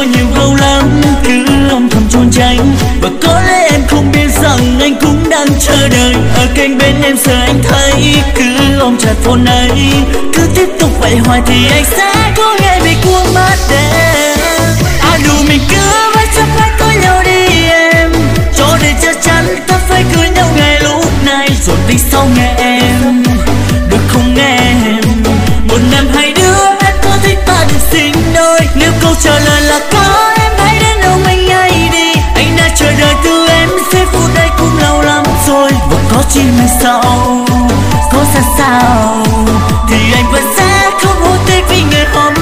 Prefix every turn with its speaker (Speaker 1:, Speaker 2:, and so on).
Speaker 1: có nhiều câu lắm cứ âm thầm trốn tránh, và có lẽ em không biết rằng anh cũng đang chờ đợi ở cạnh bên em giờ anh thấy cứ ôm chặt phone ấy, cứ tiếp tục vậy hoài thì anh sẽ có ngày bị cuồng mất em. Đủ mình cứ vai chấp vai có nhau đi em, cho để chắc chắn ta phải cưới nhau ngày lúc này rồi tính sau nghe em, được không em? Một năm hai đứa em có thích ta được sinh đôi, nếu câu trả lời là có em hãy đến ôm anh ngay đi, anh đã chờ đợi từ em giây phút đây cũng lâu lắm rồi, và có chi mai sau có ra sao thì anh vẫn sẽ không hối tiếc vì ngày hôm